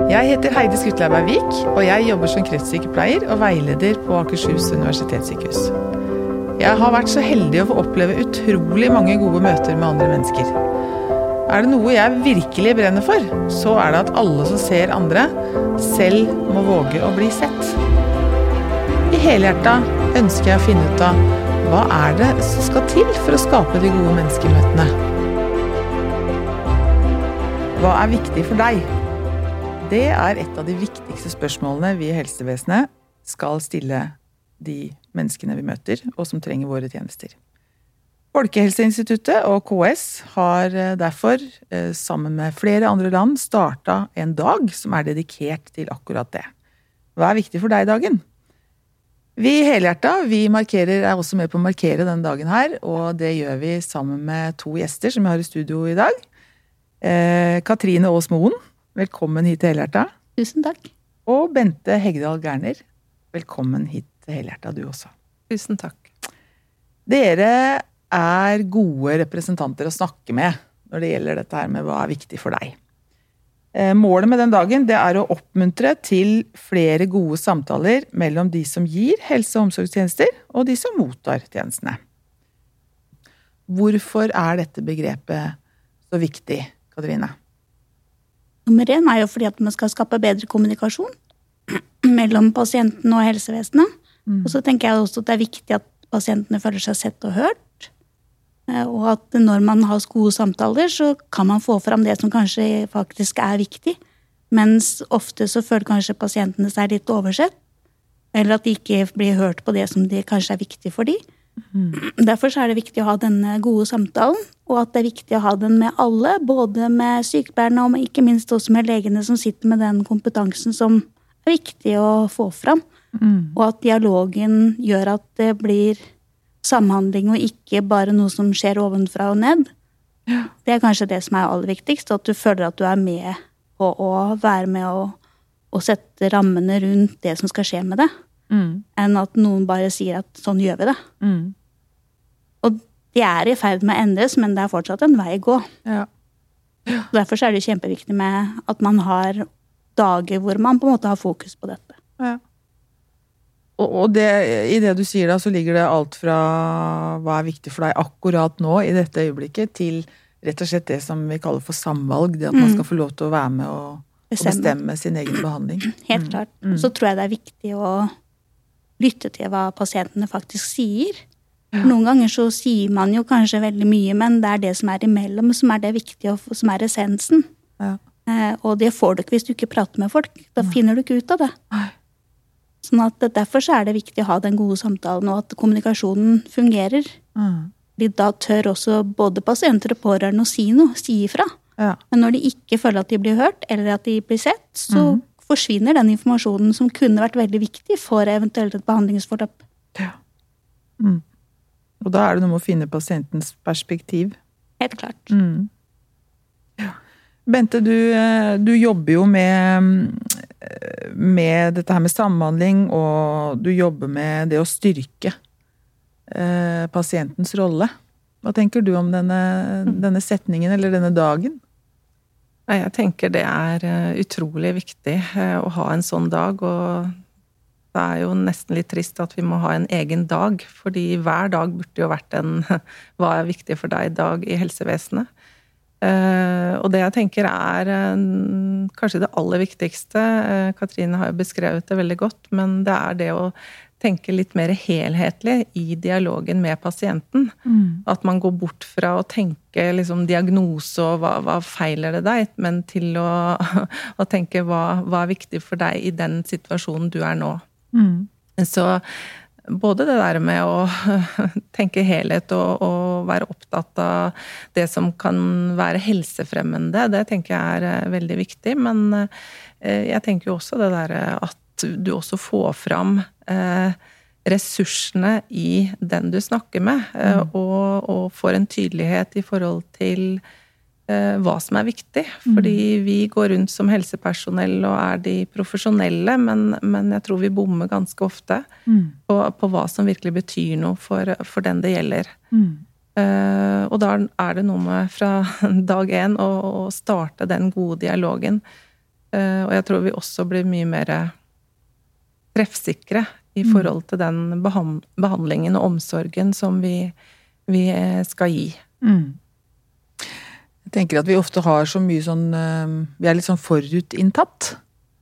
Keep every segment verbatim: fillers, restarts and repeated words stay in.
Jeg heter Heidi Skutleiberg-Vik, og jeg jobber som kreftsykepleier og veileder på Akershus universitetssykehus. Jeg har vært så heldig å få oppleve utrolig mange gode møter med andre mennesker. Er det noe jeg virkelig brenner for, så er det at alle som ser andre, selv må våge å bli sett. I helhjertet ønsker jeg å finne ut av hva er det som skal til for å skape de gode menneskemøtene. Hva er viktig for deg? Det er et av de viktigste spørsmålene vi i helsevesenet skal stille de menneskene vi møter, og som trenger våre tjenester. Folkehelseinstituttet og K S har derfor, sammen med flere andre land, startet en dag som er dedikert til akkurat det. Hva er viktig for deg i dagen? Vi i Helhjertet, vi markerer, er også med på å markere denne dagen her, og det gjør vi sammen med to gjester som jeg har i studio i dag. Eh, Katrine Aas Moen, velkommen hit til Helhjertet. Tusen takk. Og Bente Hegdal Gerner, velkommen hit til Helhjertet, du også. Tusen takk. Dere er gode representanter å snakke med når det gjelder dette her med hva er viktig for deg. Eh, målet med den dagen, det er å oppmuntre til flere gode samtaler mellom de som gir helse- og omsorgstjenester og de som mottar tjenestene. Hvorfor er dette begrepet så viktig, Katrine? Nummer en er jo fordi at man skal skape bedre kommunikasjon mellom pasienten og helsevesenet. Mm. Og så tenker jeg også at det er viktig at pasientene føler seg sett og hørt. Og at når man har gode samtaler, så kan man få fram det som kanskje faktisk er viktig. Mens ofte så føler kanskje pasientene seg litt oversett. Eller at de ikke blir hørt på det som det kanskje er viktig for dem. Mm. Derfor så er det viktig å ha denne gode samtalen, og at det er viktig å ha den med alle, både med sykepleierne og ikke minst også med legene som sitter med den kompetansen som er viktig å få fram. Mm. Og at dialogen gjør at det blir samhandling og ikke bare noe som skjer ovenfra og ned. Ja. Det er kanskje det som er aller viktigst, at du føler at du er med på å være med og, og sette rammene rundt det som skal skje med det. Mm. Enn at noen bare sier at sånn gjør vi det. Mm. Og de er i ferd med å endres, men det er fortsatt en vei å gå. Ja. Ja. Derfor er det kjempeviktig med at man har dager hvor man på en måte har fokus på dette. Ja. Og, og det, i det du sier da, så ligger det alt fra hva er viktig for deg akkurat nå, i dette øyeblikket, til rett og slett det som vi kaller for samvalg, det at mm. man skal få lov til å være med og, og bestemme sin egen behandling. Helt mm. klart. Mm. Så tror jeg det er viktig å lytte til hva pasientene faktisk sier. Ja. Noen ganger så sier man jo kanskje veldig mye, men det er det som er imellom som er det viktige, og som er essensen. Ja. Eh, og det får du ikke hvis du ikke prater med folk. Da ja. finner du ikke ut av det. Nei. Sånn at derfor så er det viktig å ha den gode samtalen, og at kommunikasjonen fungerer. Mm. Fordi da tør også både pasienter og pårørende å si noe, si ifra. Ja. Men når de ikke føler at de blir hørt, eller at de blir sett, så mm. forsvinner den informasjonen som kunne vært veldig viktig for eventuelt et behandlingsforløp. Ja. Mm. Og da er det noe med å finne pasientens perspektiv. Helt klart. Mm. Ja. Bente, du, du jobber jo med, med dette her med samhandling, og du jobber med det å styrke eh, pasientens rolle. Hva tenker du om denne, denne setningen, eller denne dagen? Jeg tenker det er utrolig viktig å ha en sånn dag, og det er jo nesten litt trist at vi må ha en egen dag, fordi hver dag burde jo vært en hva er viktig for deg dag i helsevesenet. Og det jeg tenker er kanskje det aller viktigste, Katrine har jo beskrevet det veldig godt, men det er det å tenke litt mer helhetlig i dialogen med pasienten. Mm. At man går bort fra å tenke liksom, diagnose og hva, hva feiler det deg, men til å, å tenke hva, hva er viktig for deg i den situasjonen du er nå. Mm. Så både det der med å tenke helhet og, og være opptatt av det som kan være helsefremmende, det tenker jeg er veldig viktig, men jeg tenker jo også det der at du også får fram eh, ressursene i den du snakker med, eh, mm. og, og får en tydelighet i forhold til eh, hva som er viktig. Mm. Fordi vi går rundt som helsepersonell og er de profesjonelle, men, men jeg tror vi bommer ganske ofte mm. på, på hva som virkelig betyr noe for, for den det gjelder. Mm. Eh, og da er det noe med fra dag én å, å starte den gode dialogen. Og jeg tror vi også blir mye mer treffsikre i forhold til den behandlingen og omsorgen som vi, vi skal gi. Mm. Jeg tenker at vi ofte har så mye sånn, vi er litt sånn forutinntatt,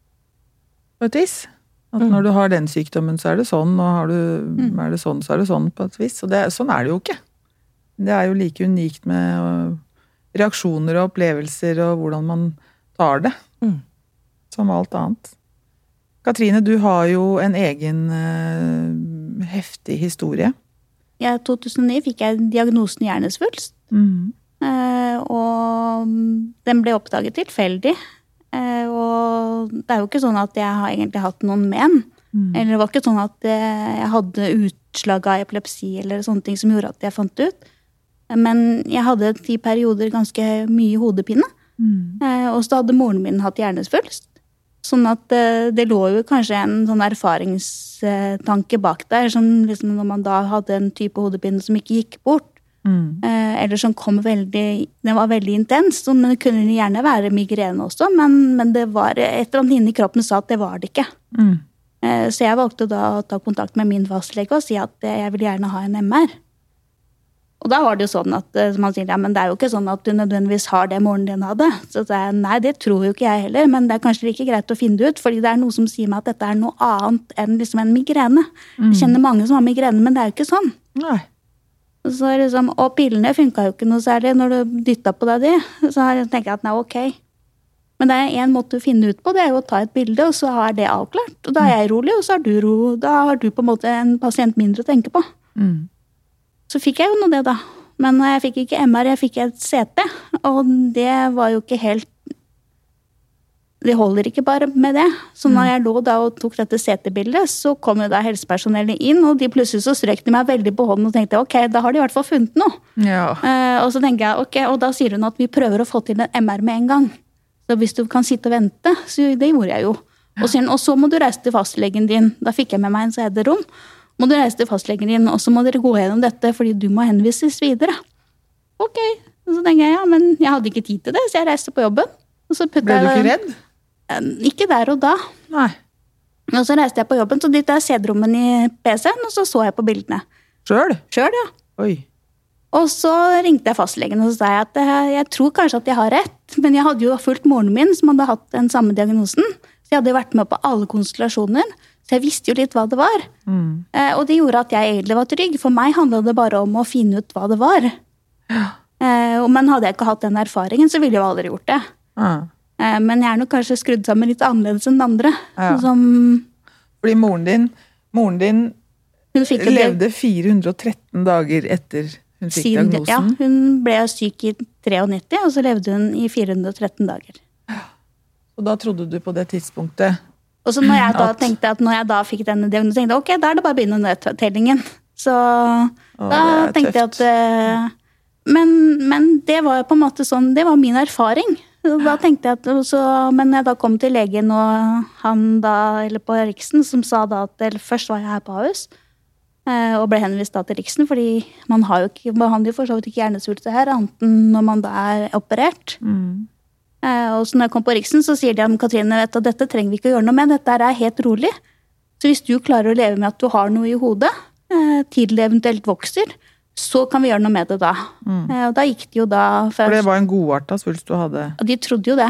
på et vis. At når du har den sykdommen, så er det sånn, og har du, er det sånn, så er det sånn på et vis. Og det, sånn er det jo ikke. Det er jo like unikt med reaksjoner og opplevelser og hvordan man tar det, mm. som alt annet. Katrine, du har jo en egen uh, heftig historie. Ja, I to tusen og ni fikk jeg diagnosen hjernesvulst. Mm. Uh, og den ble oppdaget tilfeldig. Uh, og det er jo ikke sånn at jeg har egentlig hatt noen men. Mm. Eller det var ikke sånn at jeg hadde utslag av epilepsi eller sånne ting som gjorde at jeg fant det ut. Men jeg hadde i perioder ganske mye hodepine. Mm. Uh, og så hadde moren min hatt hjernesvulst. Sånn at uh, det lå jo kanskje en sånn erfaringstanke bak der, som liksom når man da hadde en type hodepine som ikke gikk bort. Mm. Eller som kom veldig, den var veldig intens, men det kunne gjerne være migrene også, men, men det var et eller annet inni kroppen sa at det var det ikke. Mm. Så jeg valgte da å ta kontakt med min fastlege og si at jeg vil gjerne ha en M R. Og da var det jo sånn at man sier, ja, men det er jo ikke sånn at du nødvendigvis har det moren din hadde. Så det er, nei, det tror jo ikke jeg heller, men det er kanskje like greit å finne det ut, fordi det er noe som sier meg at dette er noe annet enn liksom en migrene. Mm. Jeg kjenner mange som har migrene, men det er jo ikke sånn. Nei. Så liksom, og pillene funket jo ikke noe særlig når du dyttet på deg de. Så jeg tenker at nei, ok. Men det er en måte å finne ut på, det er jo å ta et bilde, og så er det avklart. Og da er jeg rolig, og så er du ro. Da har du på en måte en pasient mindre å tenke på. Mm. Så fikk jeg jo noe det da. Men jeg fikk ikke M R, jeg fikk et C T. Og det var jo ikke helt... Det holder ikke bare med det. Så når jeg lå da og tok dette C T-bildet, så kom jo da helsepersonellet inn, og de plutselig så strøk de meg veldig på hånden og tenkte, ok, da har de i hvert fall funnet noe. Ja. Uh, og så tenker jeg, ok, og da sier hun at vi prøver å få til en M R med en gang. Så hvis du kan sitte og vente, så det gjorde jeg jo. Og, sier, og så må du reise til fastlegen din. Da fikk jeg med meg en C D-rom. Må du reise til fastlegen din, og så må dere gå gjennom dette, fordi du må henvises videre. Ok, og så tenker jeg, ja, men jeg hadde ikke tid til det, så jeg reiste på jobben. Og så ble du ikke redd? Ikke der og da. Nei. Og så reiste jeg på jobben, så dyttet jeg C D-rommen i P C-en, og så så jeg på bildene. Selv? Selv, ja. Oi. Og så ringte jeg fastlegen, og så sa jeg at jeg tror kanskje at jeg har rett, men jeg hadde jo fulgt moren min, som hadde hatt den samme diagnosen, så jeg hadde vært med på alle konstellasjoner, så jeg visste jo litt hva det var. Mm. Og det gjorde at jeg egentlig var trygg. For meg handlet det bare om å finne ut hva det var. Ja. Men hadde jeg ikke hatt den erfaringen, så ville jeg jo aldri gjort det. Ja. Men jeg er nok kanskje skrudd sammen litt annerledes enn andre. Ja. Som... Fordi moren din, moren din levde fire hundre og tretten dager etter hun fikk Siden, diagnosen. Ja, hun ble syk i nittiotre, og så levde hun i fire hundre og tretten dager. Og da trodde du på det tidspunktet... Og så når jeg da at... tenkte at når jeg da fikk denne diagnosen, tenkte jeg, ok, da er det bare å begynne nedtellingen. Så Åh, da tenkte tøft. jeg at... Men, men det var på en måte sånn, det var min erfaring. Da tenkte jeg at, så, men jeg da kom til legen og han da, eller på Riksen, som sa da at, eller først var jeg her på Ahus, og ble henvist da til Riksen, fordi man har jo ikke, behandler jo for så vidt ikke hjernesvulst her, annet enn når man da er operert. Mm. Og så når jeg kom på Riksen, så sier de om Katrine, vet du, dette trenger vi ikke å gjøre noe med, dette er helt rolig. Så hvis du klarer å leve med at du har noe i hodet, til det eventuelt vokser, så kan vi gjøre noe med det da. Mm. Og da gikk det jo da... Først, for det var en godartet svulst du hadde? Og de trodde jo det.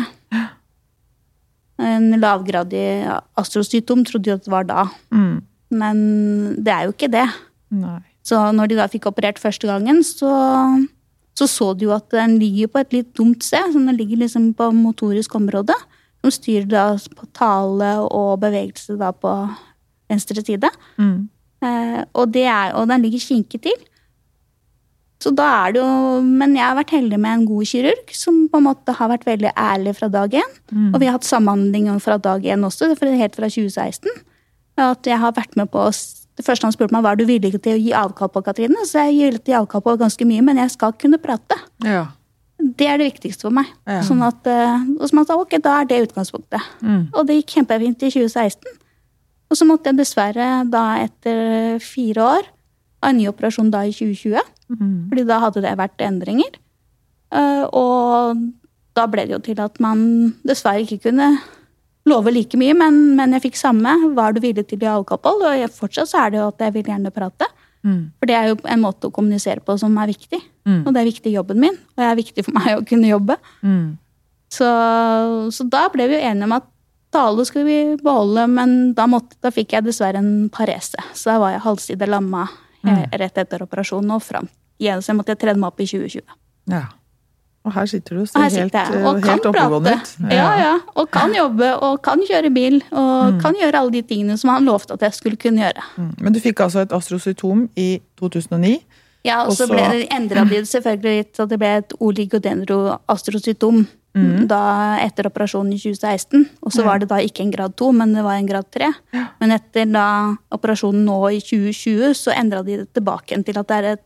En lavgradig astrocytom trodde jo at det var da. Mm. Men det er jo ikke det. Nei. Så når de da fikk operert første gangen, så... så så du jo at den ligger på et litt dumt sted, så den ligger liksom på motorisk område, som styrer da på tale og bevegelse da på venstre side. Mm. Eh, og, det er, og den ligger kinket til. Så da er det jo, men jeg har vært heldig med en god kirurg, som på en måte har vært veldig ærlig fra dag én. Mm. Og vi har hatt samhandling fra dag én også, helt fra tjue seksten. At jeg har vært med på oss. Det første han spurte meg, var du villig til å gi avkall på, Katrine? Så jeg gir til avkall på ganske mye, men jeg skal kunne prate. Ja. Det er det viktigste for meg. Ja. Sånn at, og som han sa, ok, da er det utgangspunktet. Mm. Og det gikk kjempefint i tjue seksten. Og så måtte jeg dessverre da etter fire år ha en ny operasjon da i tjue tjue. Mm. Fordi da hadde det vært endringer. Og da ble det jo til at man dessverre ikke kunne lover like mye, men, men jeg fikk samme. Var du villig til å ha alkohol? Og jeg, fortsatt så er det jo at jeg vil gjerne prate. Mm. For det er jo en måte å kommunisere på som er viktig. Mm. Og det er viktig i jobben min. Og det er viktig for meg å kunne jobbe. Mm. Så, så da ble vi jo enige om at tale skulle vi beholde, men da, måtte, da fikk jeg dessverre en parese. Så da var jeg halvside lamma mm. rett etter operasjonen og frem. Igjen, så jeg måtte trene meg opp i tjue tjue. Ja. Og her sitter du og ser helt, og helt oppegående ut. Ja. ja, ja. Og kan jobbe, og kan kjøre bil, og mm. kan gjøre alle de tingene som han lovte at jeg skulle kunne gjøre. Mm. Men du fikk altså et astrocytom i to tusen og ni. Ja, og så ble det endret det selvfølgelig litt, så det ble et oligodendroastrocytom mm. da etter operasjonen i tjue seksten. Og så ja. var det da ikke en grad to, men det var en grad tre. Ja. Men etter da operasjonen nå i tjue tjue, så endret de det tilbake til at det er et,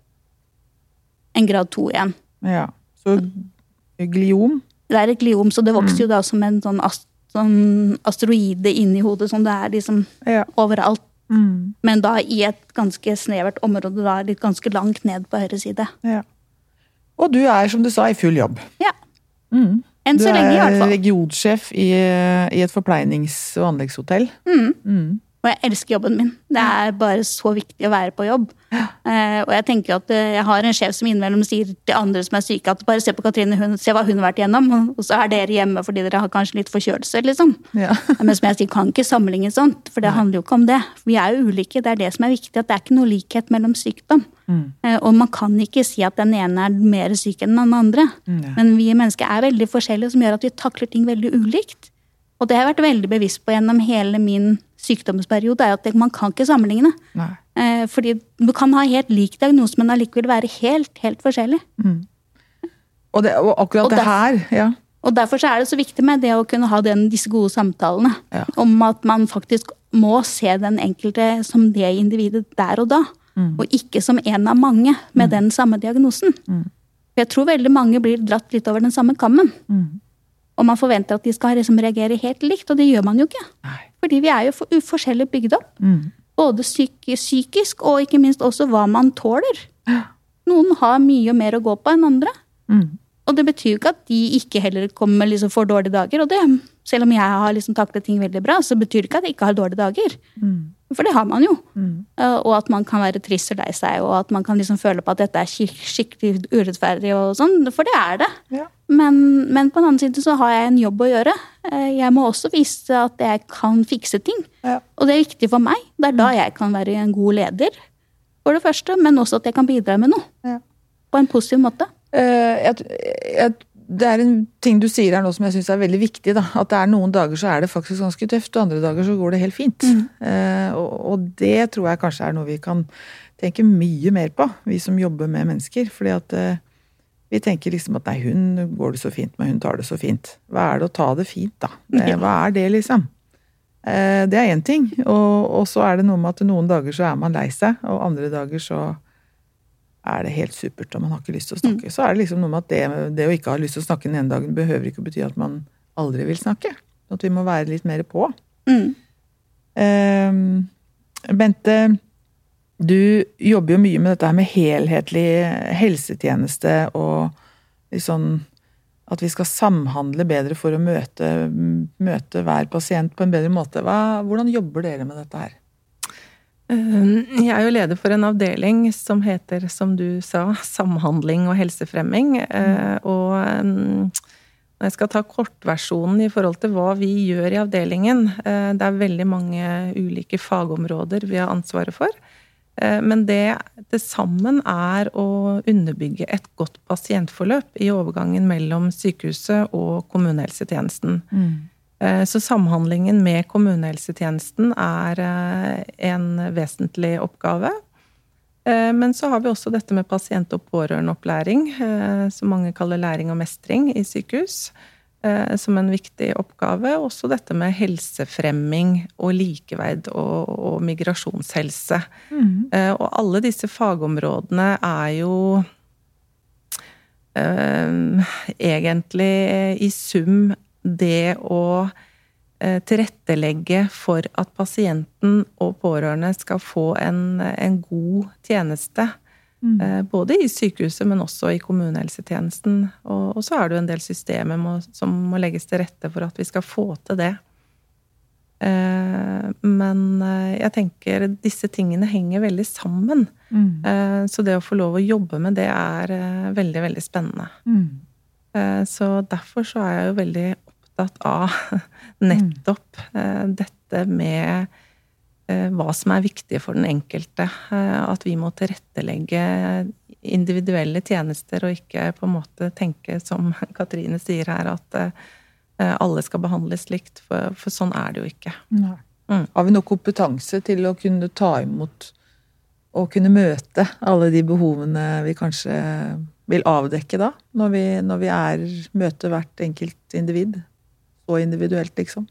en grad to igjen. Ja, så gliom? Det er et gliom, så det vokser mm. jo da som en sånn, ast, sånn asteroide inn i hodet, som det er liksom ja. overalt. Mm. Men da i et ganske snevert område, da litt ganske langt ned på høyre side. Ja. Og du er, som du sa, i full jobb. Ja. Mm. Enn så lenge i hvert fall. Du er regionsjef i, i et forpleinings- og anleggshotell. Mm. Mm. Og jeg elsker jobben min. Det er bare så viktig å være på jobb. Ja. Eh, og jeg tenker at jeg har en sjef som innimellom sier til andre som er syke, at bare se på Katrine, hun, se hva hun har vært gjennom, og så er dere hjemme fordi dere har kanskje litt forkjølelse, liksom. Ja. Men som jeg sier, kan ikke sammenligne sånt, for det handler jo ikke om det. Vi er jo ulike, det er det som er viktig, at det er ikke noe likhet mellom sykdom. Mm. Eh, og man kan ikke si at den ene er mer syk enn den andre. Mm. Men vi mennesker er veldig forskjellige, som gjør at vi takler ting veldig ulikt. Og det har jeg vært veldig bevisst på gjennom hele min sykdomsperiode, er at man kan ikke sammenligne. Eh, fordi du kan ha helt lik diagnose, men allikevel være helt, helt forskjellig. Mm. Og, det, og akkurat og det her, ja. Og derfor så er det så viktig med det å kunne ha den, disse gode samtalene. Ja. Om at man faktisk må se den enkelte som det individet der og da. Mm. Og ikke som en av mange med mm. den samme diagnosen. Mm. For jeg tror veldig mange blir dratt litt over den samme kammen. Mm. Og man forventer at de skal liksom reagere helt likt, og det gjør man jo ikke. Nei. Fordi vi er jo for uforskjellig bygd opp. Mm. Både psyk- psykisk, og ikke minst også hva man tåler. Ja. Noen har mye mer å gå på enn andre. Mm. Og det betyr jo ikke at de ikke heller kommer liksom for dårlige dager. Og det, selv om jeg har liksom taklet ting veldig bra, så betyr det ikke at jeg ikke har dårlige dager. Mm. For det har man jo. Mm. Og at man kan være trist og lei seg, og at man kan liksom føle på at dette er skik- skikkelig urettferdig og sånn. For det er det. Ja. Men, men på den annen side så har jeg en jobb å gjøre. Jeg må også vise at jeg kan fikse ting. Ja. Og det er viktig for meg. Det er da jeg kan være en god leder, for det første, men også at jeg kan bidra med noe. Ja. På en positiv måte. Uh, jeg, jeg, det er en ting du sier her nå som jeg synes er veldig viktig, da. At det er noen dager så er det faktisk ganske tøft, og andre dager så går det helt fint. Mm. Uh, og, og det tror jeg kanskje er noe vi kan tenke mye mer på, vi som jobber med mennesker. Fordi at uh, vi tenker liksom at nei, hun går det så fint, men hun tar det så fint. Hva er det å ta det fint, da? Uh, hva er det, liksom? Uh, det er en ting. Og, og så er det noe med at noen dager så er man lei seg, og andre dager så er det helt supert, og man har ikke lyst til å snakke. Mm. Så er det liksom noe med at det, det å ikke ha lyst til å snakke den ene dagen behøver ikke å bety at man aldri vil snakke. At vi må være litt mer på. Mm. Um, Bente, du jobber jo mye med dette her med helhetlig helsetjeneste, og liksom at vi skal samhandle bedre for å møte, møte hver pasient på en bedre måte. Hva, hvordan jobber dere med dette her? Jeg er jo leder for en avdeling som heter, som du sa, samhandling og helsefremming. Mm. Og når jeg skal ta kortversjonen i forhold til hva vi gjør i avdelingen, det er veldig mange ulike fagområder vi har ansvaret for. Men det til sammen er å underbygge et godt pasientforløp i overgangen mellom sykehuset og kommunehelsetjenesten. Mm. Så samhandlingen med kommunehelsetjenesten er en vesentlig oppgave. Men så har vi også dette med pasient- og pårørendeopplæring, som mange kaller læring og mestring i sykehus, som en viktig oppgave. Også dette med helsefremming og likeverd og, og migrasjonshelse. Mm. Og alle disse fagområdene er jo eh, egentlig i sum det å tilrettelegge for at pasienten og pårørende skal få en, en god tjeneste. Mm. Både i sykehuset, men også i kommunehelsetjenesten. Og, og så er det jo en del systemer må, som må legges til rette for at vi skal få til det. Men jeg tenker disse tingene henger veldig sammen. Mm. Så det å få lov å jobbe med det er veldig, veldig spennende. Mm. Så derfor så er jeg jo veldig opptatt av nettopp dette med hva som er viktig for den enkelte. At vi må tilrettelegge individuelle tjenester og ikke på en måte tenke som Katrine sier her, at alle skal behandles likt, for, for sånn er det jo ikke. Nei. Mm. Har vi nok kompetanse til å kunne ta imot og kunne møte alle de behovene vi kanskje vil avdekke da, når vi, når vi er møter hvert enkelt individ, så individuelt liksom?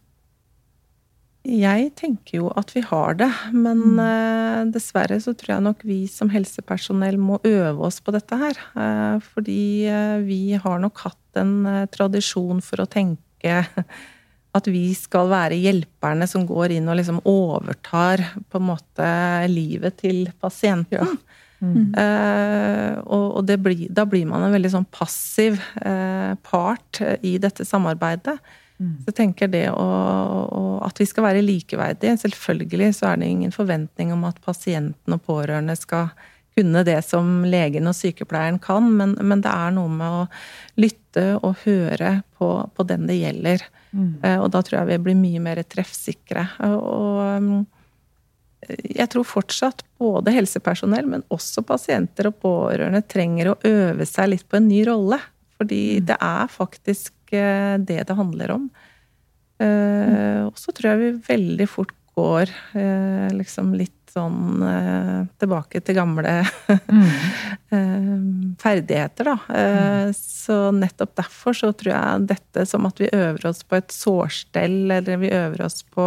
Jeg tenker jo at vi har det, men mm. dessverre så tror jeg nok vi som helsepersonell må øve oss på dette her, fordi vi har nok hatt en tradisjon for å tenke at vi skal være hjelperne som går inn og liksom overtar på en måte livet til pasienten. Ja. Mm. Eh, og og det blir, da blir man en veldig sånn passiv eh, part i dette samarbeidet. Mm. Så jeg tenker det å, å, at vi skal være likeverdige. Selvfølgelig så er det ingen forventning om at pasienten og pårørende skal kunne det som legen og sykepleieren kan, men, men det er noe med å lytte og høre på, på den det gjelder. Mm. Og da tror jeg vi blir mye mer treffsikre. Og jeg tror fortsatt både helsepersonell, men også pasienter og pårørende trenger å øve seg litt på en ny rolle. Fordi mm. det er faktisk det det handler om. Mm. Og så tror jeg vi veldig fort går liksom litt sånn eh, tilbake til gamle mm. eh, ferdigheter da. Eh, mm. Så nettopp derfor så tror jeg dette som at vi øver oss på et sårstell, eller vi øver oss på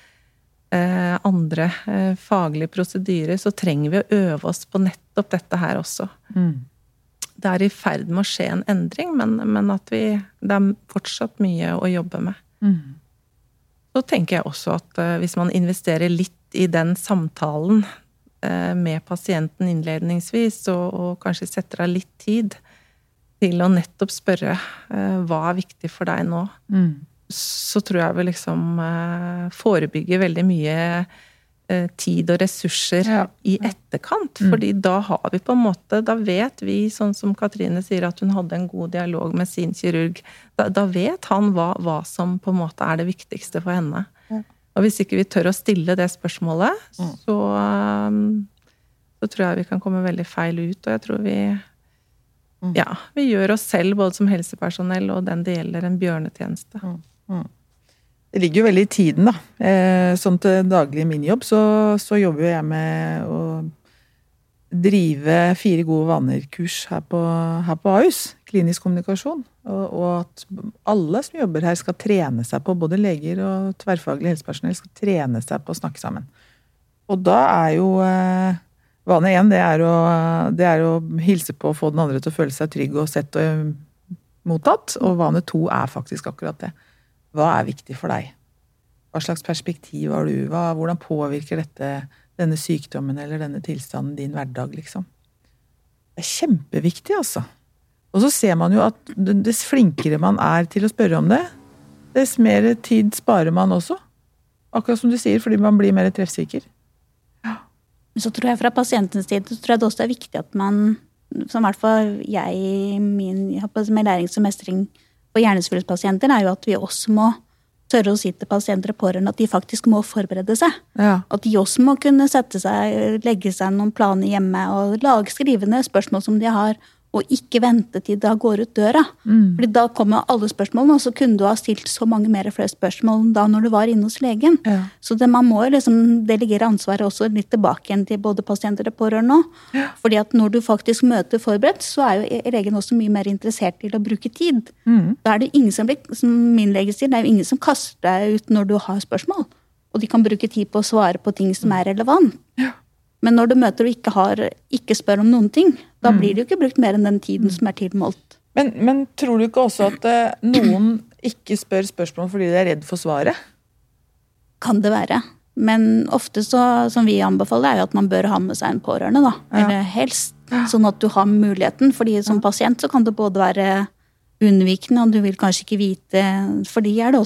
eh, andre eh, faglige prosedyrer, så trenger vi å øve oss på nettopp dette her også. Mm. Det er i ferd med å skje en endring, men, men at vi, det er fortsatt mye å jobbe med. Mm. Så tenker jeg også at eh, hvis man investerer litt i den samtalen eh, med pasienten innledningsvis, og, og kanskje setter av litt tid til å nettopp spørre eh, hva er viktig for deg nå, mm. så tror jeg vi liksom eh, forebygger veldig mye eh, tid og ressurser ja. I etterkant, mm. fordi da har vi på en måte, da vet vi, sånn som Katrine sier, at hun hadde en god dialog med sin kirurg, da, da vet han hva, hva som på en måte er det viktigste for henne. Ja. Og hvis ikke vi tør å stille det spørsmålet, mm. så, så tror jeg vi kan komme veldig feil ut, og jeg tror vi, mm. ja, vi gjør oss selv, både som helsepersonell og den det gjelder, en bjørnetjeneste. Mm. Mm. Det ligger jo veldig i tiden da. Eh, sånn til daglig min jobb, så, så jobber jeg med å drive fire gode vaner-kurs her på, her på Ahus, klinisk kommunikasjon. Og, og at alle som jobber her skal trene seg på, både leger og tverrfaglig helsepersonell skal trene seg på å snakke sammen. Og da er jo eh, vane én, det er, å, det er å hilse på og få den andre til å føle seg trygg og sett og mottatt. Og vane to er faktisk akkurat det. Hva er viktig for deg? Hva slags perspektiv har du? Hva, hvordan påvirker dette denne sykdommen eller denne tilstanden din hverdag, liksom? Det er kjempeviktig, altså. Og så ser man jo at dess flinkere man er til å spørre om det, dess mer tid sparer man også. Akkurat som du sier, fordi man blir mer treffsikker. Ja. Så tror jeg fra pasientens side, så tror jeg det også er viktig at man, som i hvert fall jeg, min, jeg har på med lærings- og mestring på hjernesvulstpasienter, er jo at vi også må tørre å si til pasienter og pårørende at de faktisk må forberede seg. Ja. At de også må kunne sette seg, legge seg noen planer hjemme og lage skrivende spørsmål som de har, og ikke vente til da går ut døra. Mm. Fordi da kommer alle spørsmålene, og så kunne du ha stilt så mange mer flere spørsmål da når du var inne hos legen. Ja. Så det, man må liksom delegere ansvaret også litt tilbake igjen til både pasienter og pårørende. Ja. Fordi at når du faktisk møter forberedt, så er jo legen også mye mer interessert til å bruke tid. Mm. Da er det ingen som, som min lege sier, det er jo ingen som kaster deg ut når du har spørsmål. Og de kan bruke tid på å svare på ting som er relevant. Ja. Men når du møter og ikke, har, ikke spør om noen ting, da mm. blir det jo ikke brukt mer enn den tiden som er tilmålt. Men, men tror du ikke også at eh, noen ikke spør spørsmål fordi de er redd for svaret? Kan det være. Men ofte så, som vi anbefaler, er jo at man bør ha med seg en pårørende, da. Ja. Eller helst, sånn at du har muligheten. Fordi som pasient så kan det både være unnvikende, og du vil kanskje ikke vite, for de er det også.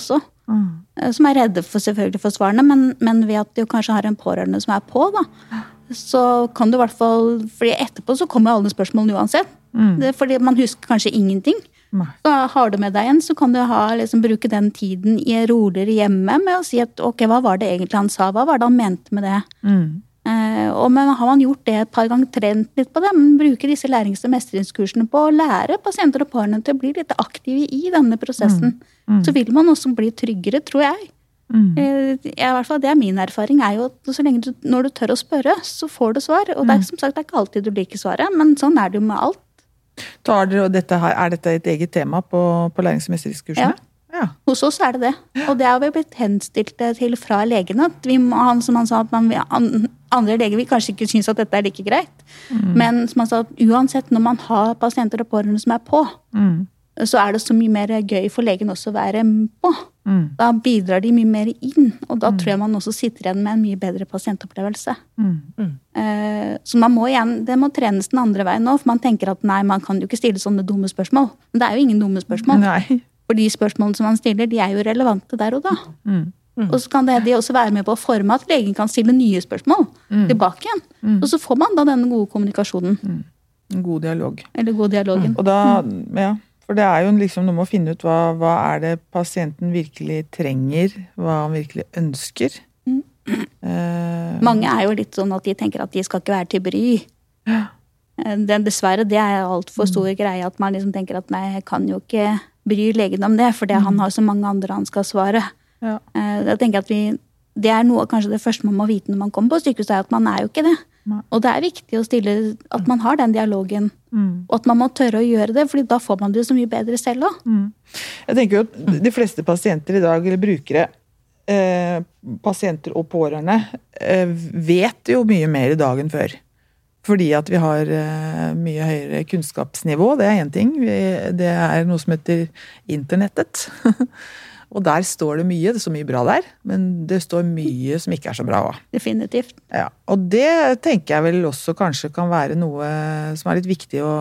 Mm. Som er redde for selvfølgelig for svarene, men, men ved at du kanskje har en pårørende som er på, da, så kan du i hvert fall, fordi etterpå så kommer alle spørsmålene uansett. Mm. Det, fordi man husker kanskje ingenting. Nei. Så har du med deg en, så kan du ha, liksom, bruke den tiden i roligere hjemme med å si at ok, hva var det egentlig han sa? Hva var det han mente med det? Mm. Eh, og men har man gjort det et par ganger, trent litt på det, men bruker disse lærings- og mestringskursene på å lære pasienter og pårørende til å bli litt aktive i denne prosessen, mm. Mm. så vil man også bli tryggere, tror jeg. Mm. Eh, i hvert fall det er min erfaring, er jo at så lenge du, når du tør å spørre, så får du svar. Og det er som sagt det er ikke alltid du liker svaret, men sånn er det jo med alt. Tar dere, og dette her, er dette et eget tema på, på lærings- og mestringskursene? Ja. ja, hos oss er det det. Og det har vi blitt henstilt til fra legene. At vi må, som han sa, at man, andre leger vil kanskje ikke synes at dette er like greit. Mm. Men som han sa, uansett når man har pasienter og pårørende som er på, mm. så er det så mye mer gøy for legen også å være på. Mm. Da bidrar de mye mer inn, og da mm. tror jeg man også sitter igjen med en mye bedre pasientopplevelse. Mm. Mm. Eh, så man må igjen, det må trenes den andre veien nå, for man tenker at nei, man kan jo ikke stille sånne dumme spørsmål. Men det er jo ingen dumme spørsmål. Nei. For de spørsmålene som man stiller, de er jo relevante der og da. Mm. Mm. Og så kan det, de også være med på å forme at legen kan stille nye spørsmål mm. tilbake igjen. Mm. Og så får man da denne gode kommunikasjonen. Mm. En god dialog. Eller god dialogen. Mm. Og da, ja... For det er jo liksom noe med å finne ut hva, hva er det pasienten virkelig trenger, hva han virkelig ønsker. Mm. Uh, Mange er jo litt sånn at de tenker at de skal ikke være til bry. Ja. Den, dessverre, det er alt for stor mm. greie at man liksom tenker at nei, jeg kan jo ikke bry legen om det, for det, mm. han har så mange andre han skal svare. Ja. Uh, jeg tenker at vi, det er noe kanskje det første man må vite når man kommer på sykehus, er at man er jo ikke det. Nei. Og det er viktig å stille at man har den dialogen, mm. og at man må tørre å gjøre det, fordi da får man det så mye bedre selv også. Mm. Jeg tenker jo at de fleste pasienter i dag, eller brukere, eh, pasienter og pårørende, eh, vet jo mye mer i dag enn før. Fordi at vi har eh, mye høyere kunnskapsnivå, det er en ting. Vi, det er noe som heter internettet. Og der står det mye, det er så mye bra der, men det står mye som ikke er så bra også. Definitivt. Ja, og det tenker jeg vel også kanskje kan være noe som er litt viktig å...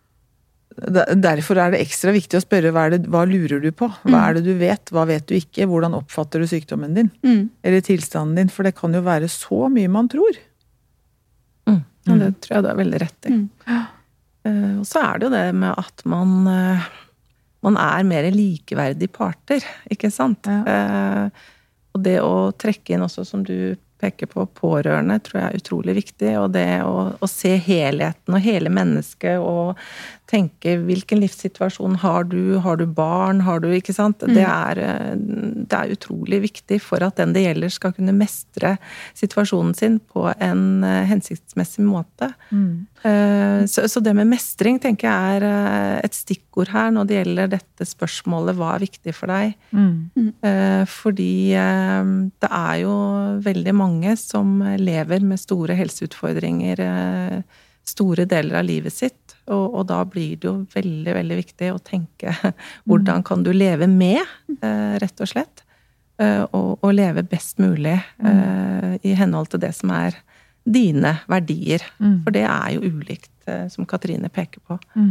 Derfor er det ekstra viktig å spørre, hva, er det, hva lurer du på? Hva er det du vet? Hva vet du ikke? Hvordan oppfatter du sykdommen din? Mm. Eller tilstanden din? For det kan jo være så mye man tror. Mm. Ja, det tror jeg du er veldig rett i. Mm. Uh, og så er det jo det med at man... Uh, Man er mer likeverdige parter, ikke sant? Ja. Eh, og det å trekke inn også, som du peker på, pårørende, tror jeg er utrolig viktig. Og det å, å se helheten og hele mennesket, og tenke hvilken livssituasjon har du, har du barn, har du, ikke sant? Mm. Det, er, det er utrolig viktig for at den det gjelder skal kunne mestre situasjonen sin på en hensiktsmessig måte. Mm. Så, så det med mestring tenker jeg er et stikkord her når det gjelder dette spørsmålet, hva er viktig for deg? Mm. Fordi det er jo veldig mange som lever med store helseutfordringer store deler av livet sitt, og, og da blir det jo veldig, veldig viktig å tenke hvordan kan du leve med, rett og slett, og, og leve best mulig i henhold til det som er dine verdier. Mm. For det er jo ulikt, som Katrine peker på. Mm.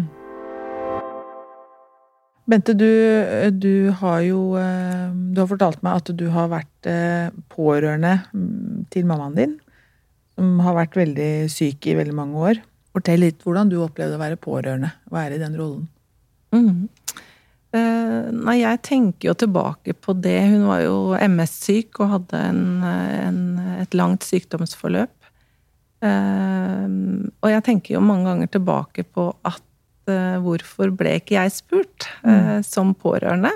Bente, du, du har jo du har fortalt meg at du har vært pårørende til mammaen din, som har vært veldig syk i veldig mange år. Fortell litt hvordan du opplevde å være pårørende, være i den rollen. Mm. Uh, nei, jeg tenker jo tilbake på det. Hun var jo M S-syk og hadde en, en, et langt sykdomsforløp. Uh, og jeg tenker jo mange ganger tilbake på at uh, hvorfor ble ikke jeg spurt uh, som pårørende?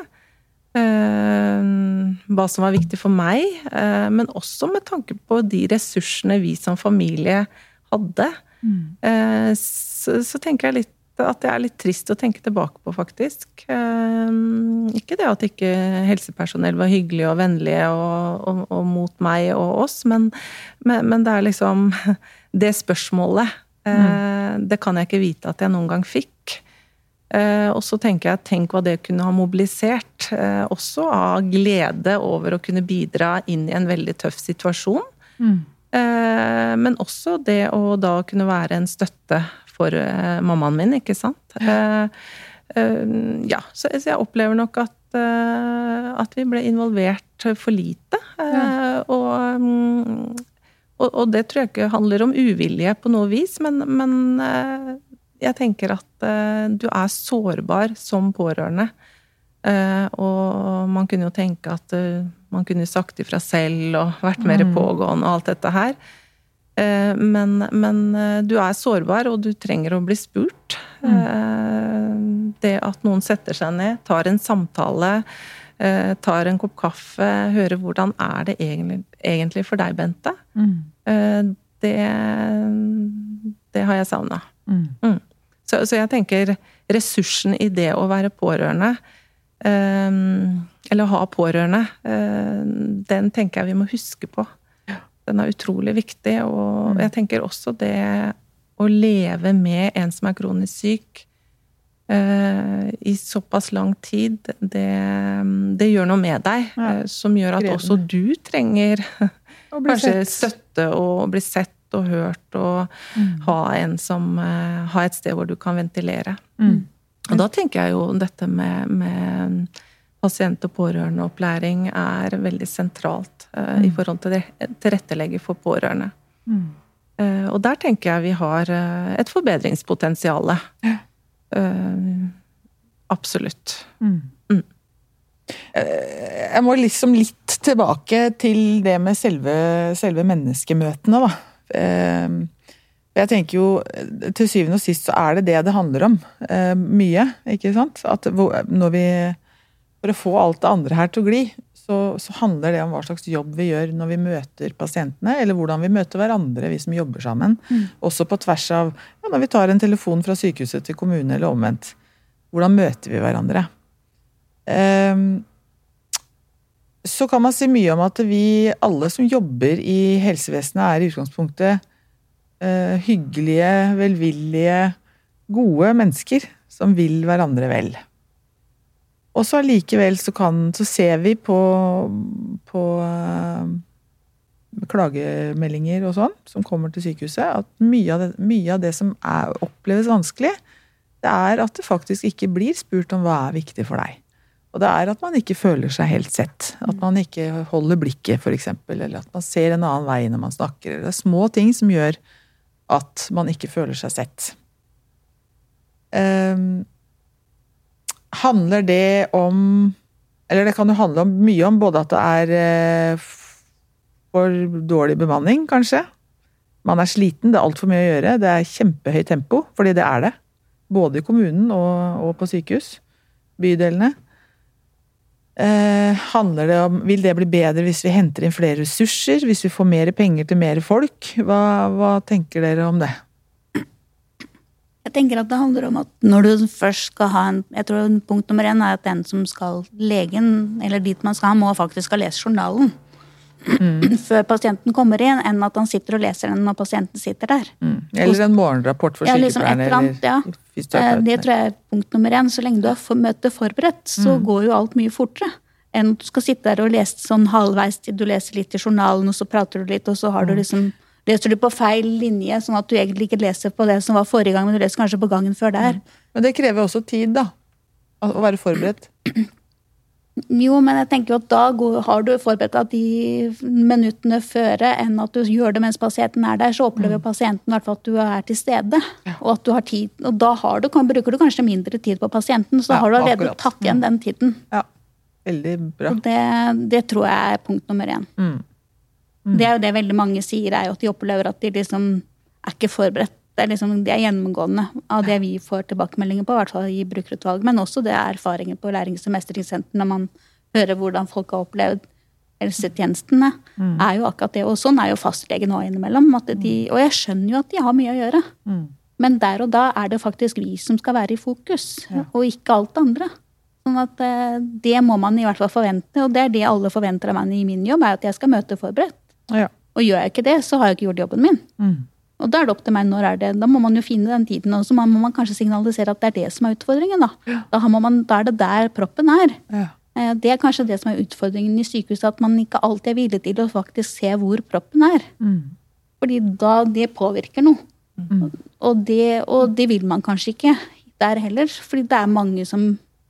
Uh, hva som var viktig for meg, uh, men også med tanke på de ressursene vi som familie hadde. Mm. Uh, så, så tenker jeg litt at det er litt trist å tenke tilbake på, faktisk. Uh, ikke det at ikke helsepersonell var hyggelige og vennlige og, og, og mot meg og oss, men, men, men det er liksom det spørsmålet. Uh, mm. Det kan jeg ikke vite at jeg noen gang fikk. Uh, og så tenker jeg, tenk hva det kunne ha mobilisert, uh, også av glede over å kunne bidra inn i en veldig tøff situasjon. Mm. Uh, men også det å da kunne være en støtte for uh, mammaen min, ikke sant? Uh, uh, ja, så, så jeg opplever nok at at, at vi ble involvert for lite. Ja. Og, og, og det tror jeg ikke handler om uvilje på noe vis, men, men jeg tenker at du er sårbar som pårørende. Og man kunne jo tenke at man kunne sagt ifra selv og vært mer pågående og alt dette her. Men, men du er sårbar, og du trenger å bli spurt. Mm. Det at noen setter seg ned, tar en samtale, tar en kopp kaffe, hører hvordan er det egentlig, egentlig for deg, Bente. Mm. Det, det har jeg savnet. Mm. Mm. Så, så jeg tenker ressursen i det å være pårørende, eller ha pårørende, den tenker jeg vi må huske på. Den er utrolig viktig, og jeg tenker også det å leve med en som er kronisk syk eh, i såpass lang tid, det, det gjør noe med deg, ja. eh, som gjør at Greden. Også du trenger kanskje sett. Støtte og bli sett og hørt, og mm. ha en som eh, ha et sted hvor du kan ventilere. Mm. Og da tenker jeg jo dette med, med pasient- og pårørendeopplæring er veldig sentralt eh, mm. i forhold til det tilrettelegge for pårørende. Mm. Uh, og der tenker jeg vi har uh, et forbedringspotensiale. Ja. Uh, absolutt. Mm. Mm. Jeg må liksom litt tilbake til det med selve, selve menneskemøtene, da. Uh, jeg tenker jo, til syvende og sist så er det det det handler om. Uh, mye, ikke sant? At når vi, for å få alt det andre her til å gli, Så, så handler det om hva slags jobb vi gjør når vi møter pasientene, eller hvordan vi møter hverandre, vi som jobber sammen. Mm. Også på tvers av, ja, når vi tar en telefon fra sykehuset til kommunen, eller omvendt. Hvordan møter vi hverandre? Um, så kan man si mye om at vi, alle som jobber i helsevesenet, er i utgangspunktet uh, hyggelige, velvillige, gode mennesker som vil hverandre vel. Og så allikevel så, kan, så ser vi på, på uh, klagemeldinger og sånn, som kommer til sykehuset, at mye av det, mye av det som er, oppleves vanskelig, det er at det faktisk ikke blir spurt om hva er viktig for deg. Og det er at man ikke føler seg helt sett. At man ikke holder blikket, for eksempel, eller at man ser en annen vei når man snakker. Det er små ting som gjør at man ikke føler seg sett. Um, Handler det om, eller det kan jo handle om mye om både at det er for dårlig bemanning, kanskje. Man er sliten, det er alt for mye å gjøre. Det er kjempehøy tempo, fordi det er det. Både i kommunen og, og på sykehus, bydelene. Eh, handler det om, vil det bli bedre hvis vi henter inn flere ressurser, hvis vi får mer penger til mer folk? Hva, hva tenker dere om det? Jeg tenker at det handler om at når du først skal ha en, jeg tror punkt nummer en er at den som skal legen, eller dit man skal ha, må faktisk skal lese journalen. Mm. Før pasienten kommer inn, enn at han sitter og leser den når pasienten sitter der. Mm. Eller en morgenrapport for ja, sykepleierne. Liksom eller ja. Det tror jeg er punkt nummer en. Så lenge du har møtet forberedt, så mm. går jo alt mye fortere. Enn at du skal sitte der og lese sånn halvveis til du leser litt i journalen, og så prater du litt, og så har du liksom leser du på feil linje, sånn at du egentlig ikke leser på det som var forrige gang, men du leser kanskje på gangen før der. Men det krever også tid, da. Å være forberedt. Jo, men jeg tenker jo at da har du forberedt at de minuttene føre, enn at du gjør det mens pasienten er der, så opplever mm. pasienten i hvert fall at du er til stede. Ja. Og at du har tid. Og da har du, kan, bruker du kanskje mindre tid på pasienten, så ja, har du allerede akkurat. Tatt igjen mm. den tiden. Ja, veldig bra. Og det, det tror jeg er punkt nummer én. Mm. Det er jo det veldig mange sier, er jo at de opplever at de liksom er ikke forberedt. Det er, liksom, det er gjennomgående av det vi får tilbakemeldinger på, i hvert fall i brukerutvalg, men også det er erfaringer på lærings- og mestringssenter når man hører hvordan folk har opplevd helsetjenestene, mm. er jo akkurat det. Og sånn er jo fastlegen nå innimellom. At de, og jeg skjønner jo at de har mye å gjøre. Mm. Men der og da er det faktisk vi som skal være i fokus, ja. Og ikke alt andre. Sånn at det må man i hvert fall forvente, og det er det alle forventer av meg i min jobb, er at jeg skal møte forberedt. Ja. Og gjør jeg ikke det, så har jeg ikke gjort jobben min. Mm. Og da er det opp til meg, når er det? Da må man jo finne den tiden, og så må man kanskje signalisere at det er det som er utfordringen. Da, ja. da, må man, da er det der proppen er. Ja. Det er kanskje det som er utfordringen i sykehuset, at man ikke alltid er villig til å faktisk se hvor proppen er. Mm. Fordi da det påvirker noe. Mm. Og, det, og det vil man kanskje ikke der heller, fordi det er mange som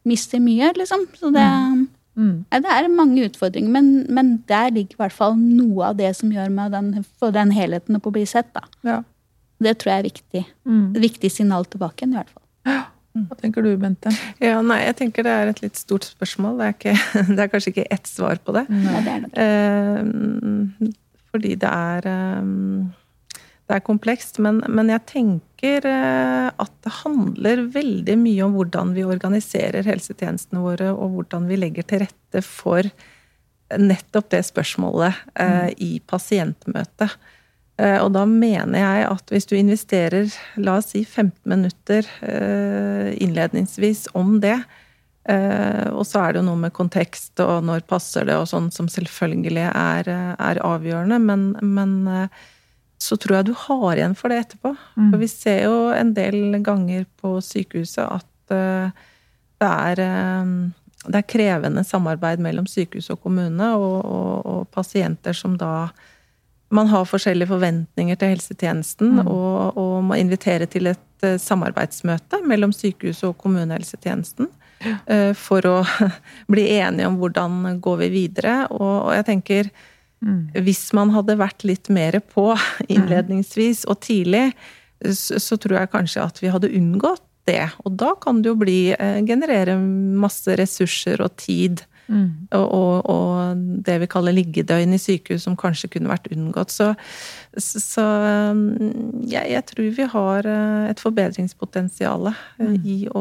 mister mye, liksom. Så det, mm. ja, det er mange utfordringer, men, men der ligger i hvert fall noe av det som gjør meg den, for den helheten å bli sett, da. Ja. Det tror jeg er viktig. Mm. Et viktig signal tilbake igjen, i hvert fall. Ja. Hva tenker du, Bente? Ja, nei, jeg tenker det er et litt stort spørsmål. Det er, ikke, det er kanskje ikke ett svar på det. Ja, det er det. Eh, fordi det er, det er komplekst, men, men jeg tenker at det handler veldig mye om hvordan vi organiserer helsetjenestene våre, og hvordan vi legger til rette for nettopp det spørsmålet eh, i pasientmøtet. Og da mener jeg at hvis du investerer, la oss si femten minutter innledningsvis om det, og så er det jo noe med kontekst og når passer det og sånn som selvfølgelig er, er avgjørende, men, men så tror jeg du har igjen for det etterpå. Mm. For vi ser jo en del ganger på sykehuset at det er, det er krevende samarbeid mellom sykehus og kommune og, og, og pasienter som da man har forskjellige forventninger til helsetjenesten, mm. og, og må invitere til et uh, samarbeidsmøte mellom sykehus og kommunehelsetjenesten uh, for å bli enige om hvordan går vi videre. Og, og jeg tenker, mm. hvis man hadde vært litt mer på innledningsvis og tidlig, så, så tror jeg kanskje at vi hadde unngått det. Og da kan det jo bli, uh, generere masse ressurser og tid, Mm. Og, og, og det vi kaller liggedøgn i sykehus som kanskje kunne vært unngått. Så, så ja, jeg tror vi har et forbedringspotensial mm. i å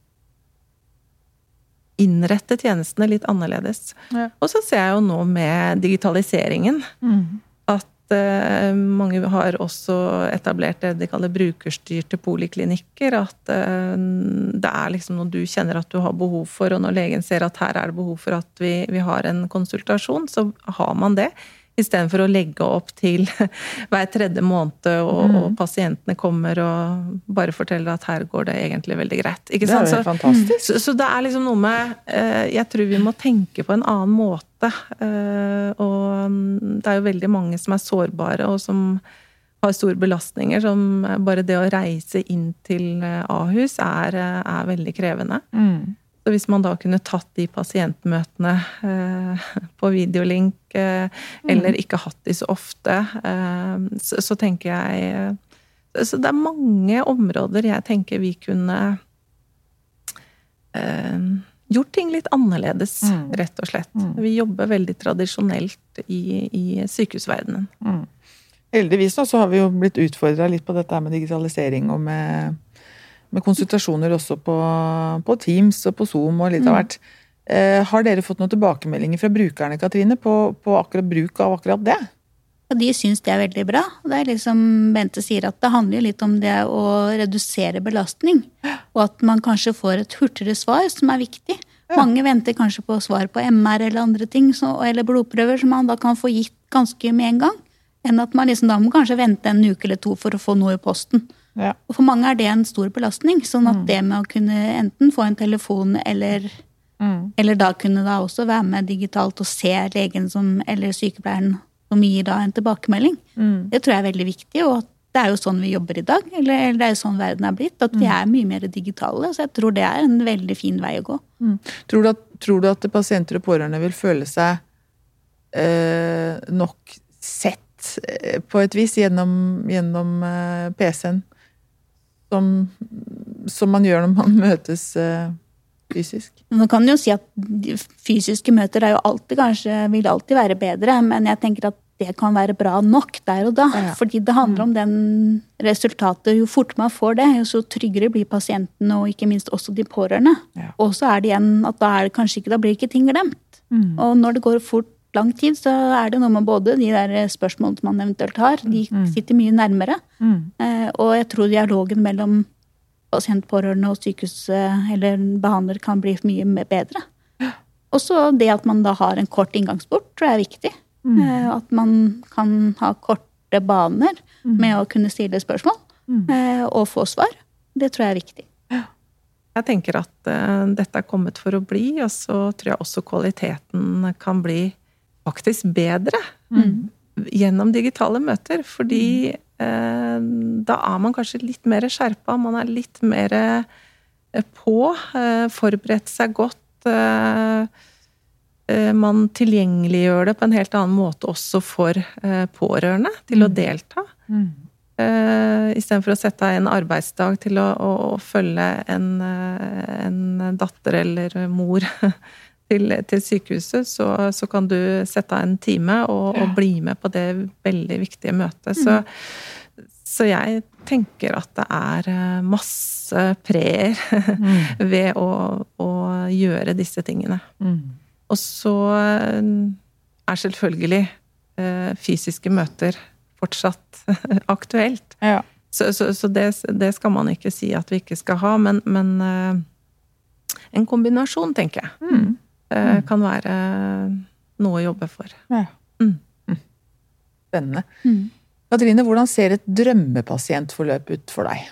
innrette tjenestene litt annerledes. Ja. Og så ser jeg jo nå med digitaliseringen mm. at uh, mange har også etablert det de kaller brukerstyrte poliklinikker, at uh, det er liksom når du kjenner at du har behov for, og når legen ser at her er det behov for at vi, vi har en konsultasjon, så har man det, i stedet for å legge opp til hver tredje måned, og, mm. og pasientene kommer og bare forteller at her går det egentlig veldig greit. Ikke sant? Det er jo fantastisk. Så, så det er liksom noe med, uh, jeg tror vi må tenke på en annen måte, uh, og det er jo veldig mange som er sårbare, og som har store belastninger, som bare det å reise inn til Ahus er, er veldig krevende. Mm. Så hvis man da kunne tatt de pasientmøtene eh, på videolink, eh, mm. eller ikke hatt de så ofte, eh, så, så tenker jeg, så det er mange områder jeg tenker vi kunne eh, gjort ting litt annerledes, mm. rett og slett. Mm. Vi jobber veldig tradisjonelt i, i sykehusverdenen. Mm. Heldigvis da, så har vi jo blitt utfordret litt på dette med digitalisering og med, med konsultasjoner også på, på Teams og på Zoom og litt av hvert. Eh, har dere fått noen tilbakemeldinger fra brukerne, Katrine, på, på akkurat bruk av akkurat det? Ja, de synes det er veldig bra. Det er liksom Bente sier at det handler litt om det å redusere belastning, og at man kanskje får et hurtigere svar som er viktig. Ja. Mange venter kanskje på svar på M R eller andre ting, så, eller blodprøver som man da kan få gitt ganske med en gang, enn at man liksom da må kanskje vente en uke eller to for å få noe i posten. Ja. Og for mange er det en stor belastning, sånn at mm. det med å kunne enten få en telefon eller, mm. eller da kunne da også være med digitalt og se legen som, eller sykepleieren som gir da en tilbakemelding. Mm. Det tror jeg er veldig viktig, og det er jo sånn vi jobber i dag, eller, eller det er jo sånn verden er blitt, at vi er mye mer digitale, så jeg tror det er en veldig fin vei å gå. Mm. Tror du at, tror du at pasienter og pårørende vil føle seg øh, nok sett på et vis gjennom, gjennom uh, P C-en som, som man gjør når man møtes uh, fysisk? Man kan jo si at fysiske møter er jo alltid, kanskje vil alltid være bedre, men jeg tenker at det kan være bra nok der og da, ja. Fordi det handler om den resultatet. Jo fort man får det, jo så tryggere blir pasienten, og ikke minst også de pårørende. Ja. Og så er det igjen at da, er det kanskje ikke, da blir ikke ting glemt. Mm. Og når det går fort lang tid, så er det noe med både de der spørsmålene som man eventuelt har, de sitter mye nærmere, mm. eh, og jeg tror dialogen mellom pasientpårørende og sykehus eller behandler kan bli mye bedre. Og så det at man da har en kort inngangsport, tror jeg er viktig. Mm. Eh, at man kan ha korte baner mm. med å kunne stille spørsmål mm. eh, og få svar. Det tror jeg er viktig. Jeg tenker at uh, dette er kommet for å bli, og så tror jeg også kvaliteten kan bli faktisk bedre mm. gjennom digitale møter, fordi eh, da er man kanskje litt mer skjerpet, man er litt mer på, forberedt seg godt. Man tilgjengeliggjør det på en helt annen måte også for pårørende til å delta. Mm. I stedet for å sette en arbeidsdag til å, å, å følge en, en datter eller mor til, til sykehuset, så, så kan du sette en time og, og bli med på det veldig viktige møtet. Så, mm. så jeg tenker at det er masse preer mm. ved å, å gjøre disse tingene. Mm. Og så er selvfølgelig fysiske møter fortsatt aktuelt. Ja. Så, så, så det, det skal man ikke si at vi ikke skal ha, men, men en kombinasjon, tenker jeg, mm. Mm. kan være noe å jobbe for. Ja. Mm. Mm. Spennende. Mm. Katrine, hvordan ser et drømmepasientforløp ut for deg?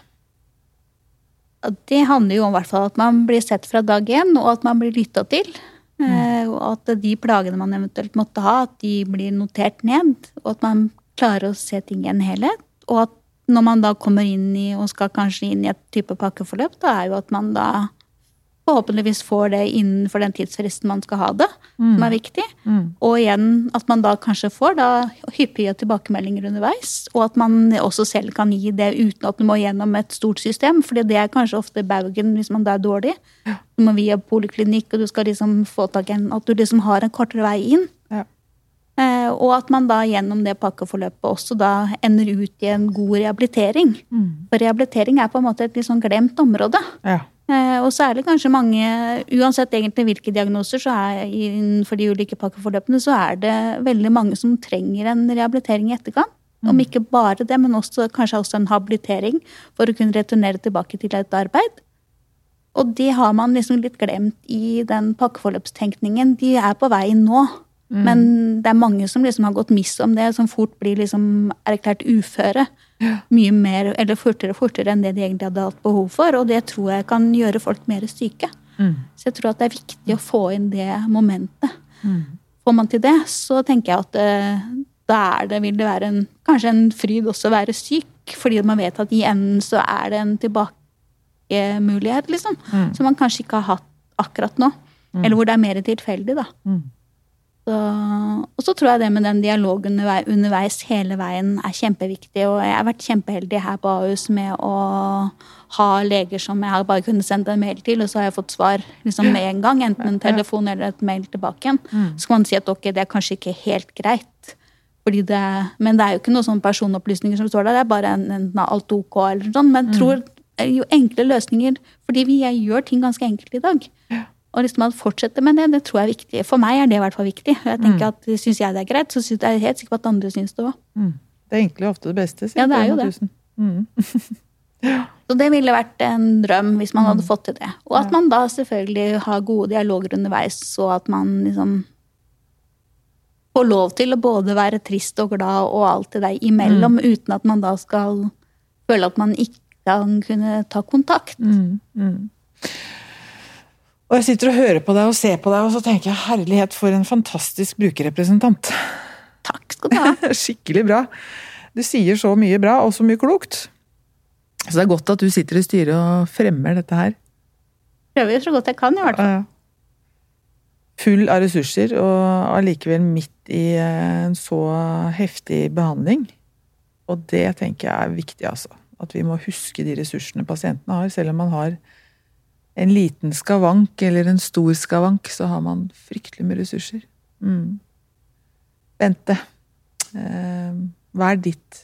Det handler jo om hvert fall at man blir sett fra dag én, og at man blir lyttet til. Mm. Og at de plagene man eventuelt måtte ha, at de blir notert ned, og at man klarer å se ting i en helhet. Og at når man da kommer inn i, og skal kanskje inn i et type pakkeforløp, da er jo at man da forhåpentligvis får det innenfor den tidsfristen man skal ha det, mm. som er viktig. Mm. Og igjen at man da kanskje får da hyppige tilbakemeldinger underveis, og at man også selv kan gi det uten at man må gjennom et stort system, fordi det er kanskje ofte baugen hvis man da er dårlig. Ja. Du må via poliklinikk, og du skal liksom få tak i en, at du liksom har en kortere vei inn. Ja. Eh, og at man da gjennom det pakkeforløpet også da ender ut i en god rehabilitering. Mm. For rehabilitering er på en måte et litt sånn glemt område. Ja. Eh, og særlig kanskje mange, uansett egentlig hvilke diagnoser, så er innenfor de ulike pakkeforløpene, så er det veldig mange som trenger en rehabilitering i etterkant. Mm. Om ikke bare det, men også, kanskje også en habilitering for å kunne returnere tilbake til et arbeid. Og det har man liksom litt glemt i den pakkeforløpstenkningen. De er på vei nå. Mm. Men det er mange som liksom har gått miss om det, som fort blir liksom erklært uføre. Ja. Mye mer, eller fortere fortere enn det de egentlig hadde hatt behov for, og det tror jeg kan gjøre folk mer syke. Mm. Så jeg tror at det er viktig å få inn det momentet. Mm. Får man til det, så tenker jeg at uh, da er det, vil det være en, kanskje en fryd også å være syk, fordi man vet at i enden så er det en tilbakemulighet, liksom, mm. som man kanskje ikke har hatt akkurat nå, mm. eller hvor det er mer tilfeldig da. Mm. Så, og så tror jeg det med den dialogen underveis hele veien er kjempeviktig, og jeg har vært kjempeheldig her på Ahus med å ha leger som jeg har bare kunnet sende en mail til, og så har jeg fått svar liksom med en gang, enten en telefon eller et mail tilbake igjen. Mm. Så kan man si at ok, det er kanskje ikke helt greit, fordi det, men det er jo ikke noen sånne personopplysninger som står der, det er bare en, en alt ok eller sånn, men jeg tror jo enkle løsninger, fordi vi gjør ting ganske enkelt i dag. Ja. Og liksom at fortsette med det, det tror jeg er viktig. For meg er det i hvert fall viktig. Jeg tenker mm. at synes jeg det er greit, så synes jeg helt sikkert at andre synes det også. Mm. Det er egentlig ofte det beste. Ja, det er jo det. Mm. Så det ville vært en drøm hvis man hadde fått til det. Og at man da selvfølgelig har gode dialoger underveis, så at man liksom får lov til å både være trist og glad og alt det der imellom, mm. uten at man da skal føle at man ikke kan kunne ta kontakt. Mm. Mm. Og jeg sitter og hører på deg og ser på deg, og så tenker jeg, herlighet, for en fantastisk brukerrepresentant. Takk skal du ha. Skikkelig bra. Du sier så mye bra, og så mye klokt. Så det er godt at du sitter i styret og fremmer dette her. Prøver så godt jeg kan, i hvert fall. Full av ressurser, og allikevel midt i en så heftig behandling. Og det tenker jeg er viktig, altså. At vi må huske de ressursene pasientene har, selv om man har en liten skavank eller en stor skavank, så har man fryktelig med ressurser. Mm. Bente, eh, hva er ditt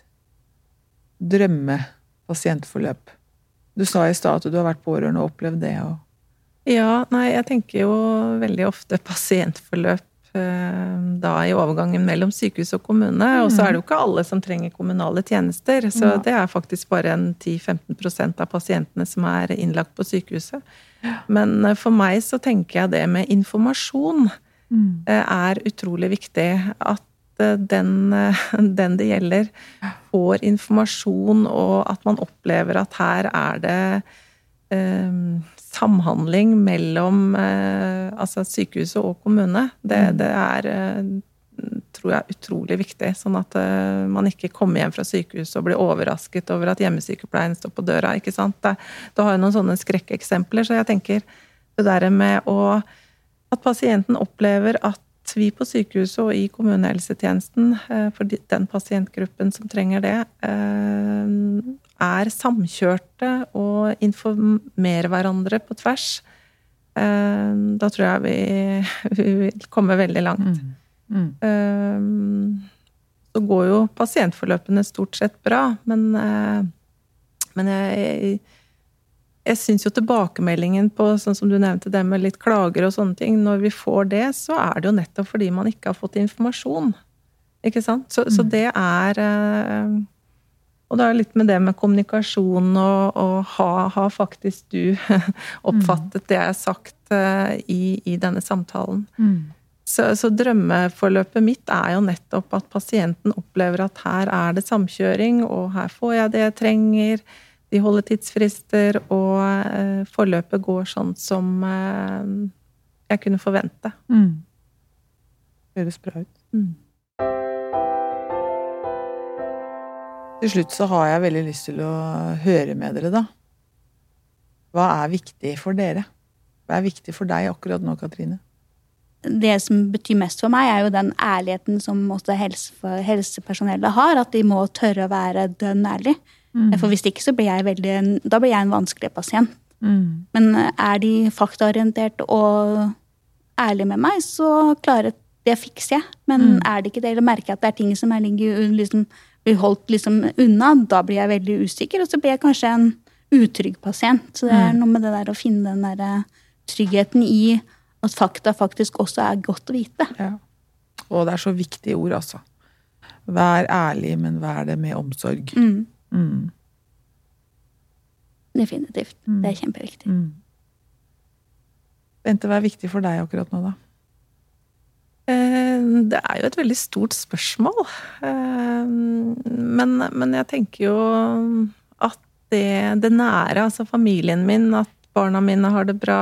drømmepasientforløp? Du sa i stad at du har vært pårørende og opplevd det. Og... Ja, nei, jeg tenker jo veldig ofte pasientforløp eh, da i overgangen mellom sykehus og kommune, mm. og så er det jo ikke alle som trenger kommunale tjenester, så ja. Det er faktisk bare en ti til femten prosent av pasientene som er innlagt på sykehuset. Men for meg så tenker jeg det med informasjon mm. er utrolig viktig, at den, den det gjelder får informasjon, og at man opplever at her er det eh, samhandling mellom eh, altså sykehuset og kommune. Det, det er, tror jeg er utrolig viktig, sånn at uh, man ikke kommer hjem fra sykehuset og blir overrasket over at hjemmesykepleien står på døra, ikke sant? Det, det har jo noen sånne skrekkeksempler, så jeg tenker det der med å, at pasienten opplever at vi på sykehuset og i kommunehelsetjenesten, uh, for den pasientgruppen som trenger det, uh, er samkjørte og informerer hverandre på tvers. Da tror jeg vi, vi vil komme veldig langt. Mm. Mm. Så går jo pasientforløpene stort sett bra, men, men jeg, jeg synes jo tilbakemeldingen på, sånn som du nevnte, det med litt klager og sånne ting, når vi får det, så er det jo nettopp fordi man ikke har fått informasjon. Ikke sant? Så, mm. så det er... Og det er litt med det med kommunikasjon, og, og har ha faktisk du oppfattet det jeg har sagt uh, i, i denne samtalen. Mm. Så, så drømmeforløpet mitt er jo nettopp at pasienten opplever at her er det samkjøring, og her får jeg det jeg trenger, de holder tidsfrister, og uh, forløpet går sånn som uh, jeg kunne forvente. Mm. Høres bra ut. Mm. Til slutt så har jeg veldig lyst til å høre med dere da. Hva er viktig for dere? Hva er viktig for deg akkurat nå, Katrine? Det som betyr mest for meg er jo den ærligheten som også helse, helsepersonellet har, at de må tørre å være dønn ærlig. Mm. For hvis ikke så blir jeg veldig, da blir jeg en vanskelig pasient. Mm. Men er de faktaorientert og ærlige med meg, så klarer det fikser jeg. Men mm. er det ikke det, eller merker jeg at det er ting som er ligger liksom blir holdt liksom unna, da blir jeg veldig usikker, og så blir jeg kanskje en utrygg pasient. Så det er noe med det der å finne den der tryggheten i at fakta faktisk også er godt å vite. Ja. Og det er så viktige ord, altså. Vær ærlig, men vær det med omsorg. Mm. Mm. Definitivt. Mm. Det er kjempeviktig. Mm. Bente, hva er viktig for deg akkurat nå da? Det er jo et veldig stort spørsmål, men, men jeg tenker jo at det, det nære, altså familien min, at barna mine har det bra,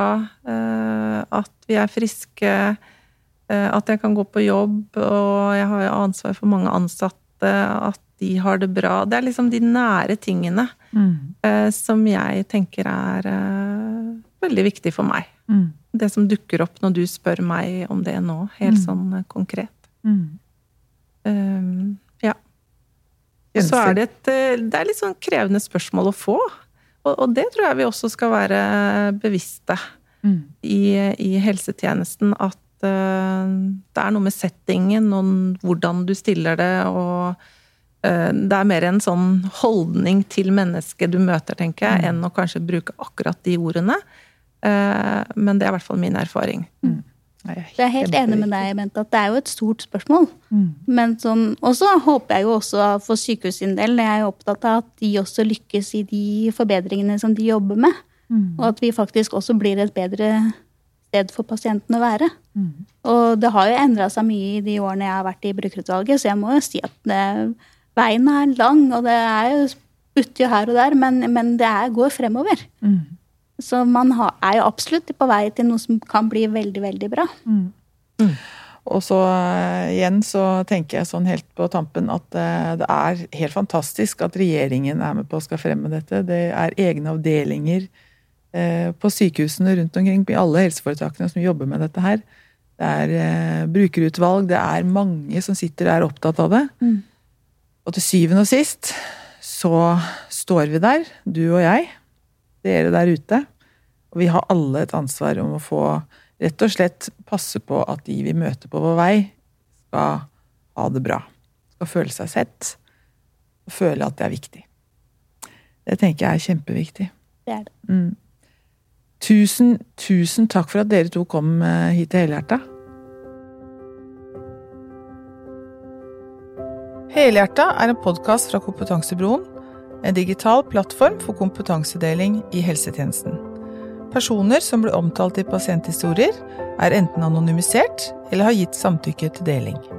at vi er friske, at jeg kan gå på jobb, og jeg har ansvar for mange ansatte, at de har det bra. Det er liksom de nære tingene mm. som jeg tenker er veldig viktig for meg. Mm. Det som dukker opp når du spør meg om det nå, helt mm. sånn konkret. Mm. Um, ja. Og så er det et, det er litt sånn krevende spørsmål å få, og, og det tror jeg vi også skal være bevisste mm. i, i helsetjenesten, at uh, det er noe med settingen, og hvordan du stiller det, og uh, det er mer en sånn holdning til mennesket du møter, tenker jeg, mm. enn å kanskje bruke akkurat de ordene. Men det er i hvert fall min erfaring. Mm. Jeg er helt enig med deg, Bente, at det er jo et stort spørsmål. Mm. Men sånn, også håper jeg jo også for sykehus sin del, jeg er jo opptatt av at de også lykkes i de forbedringene som de jobber med. Mm. Og at vi faktisk også blir et bedre sted for pasienten å være. Mm. Og det har jo endret seg mye i de årene jeg har vært i brukerutvalget, så jeg må jo si at det, veien er lang, og det er jo butt jo her og der, men, men det er, går fremover. Mm. Så man har, er jo absolutt på vei til noe som kan bli veldig, veldig bra. Mm. Mm. Og så igjen så tenker jeg sånn helt på tampen at det er helt fantastisk at regjeringen er med på å skal fremme dette. Det er egne avdelinger på sykehusene rundt omkring, i alle helseforetakene som jobber med dette her. Det er brukerutvalg, det er mange som sitter der opptatt av det. Mm. Og til syvende og sist så står vi der, du og jeg, dere der ute, og vi har alle et ansvar om å få rett og slett passe på at de vi møter på vår vei skal ha det bra, skal føle seg sett, og føle at det er viktig. Det tenker jeg er kjempeviktig. Det er det. Mm. Tusen, tusen takk for at dere to kom hit til Helhjertet. Helhjertet er en podcast fra Kompetansebroen, en digital plattform for kompetansedeling i helsetjenesten. Personer som blir omtalt i pasienthistorier er enten anonymisert eller har gitt samtykke til deling.